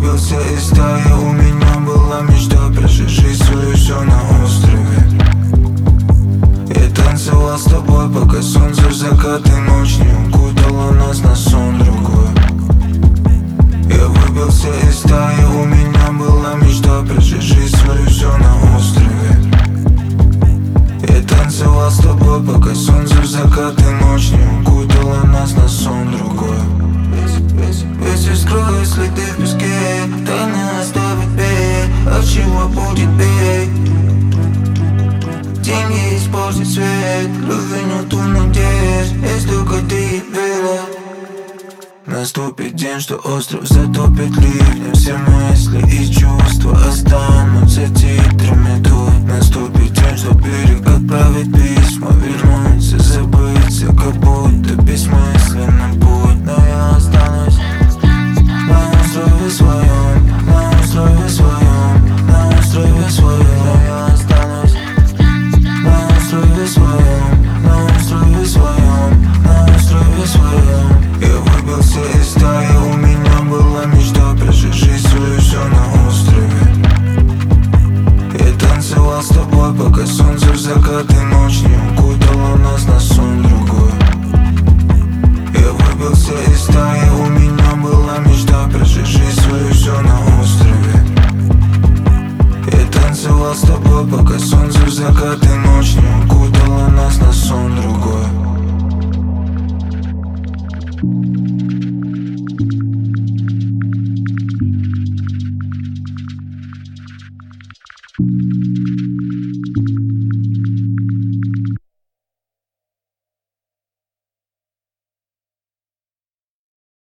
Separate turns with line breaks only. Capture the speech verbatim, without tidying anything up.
выбился из стаи, у меня была мечта прожить жизнь свою все на острове. Я танцевал с тобой, пока солнце в закат и ночь не укутала нас на сон другой. Я выбился из стаи, у меня была мечта прожить жизнь свою все на острове. Я танцевал с тобой, пока солнце в закат и ночь не укутала нас на сон другой. Ветер скроет следы в песке, тайны оставит бей, от чего будет бей. Деньги испортят свет, любви нету надежд, есть только ты и веря. Наступит день, что остров затопит ливнем, все мысли и чувства останутся титрами тут. Наступит день, что берег отправит письма, вернуться, забыться, как будто бессмысленный путь. Но я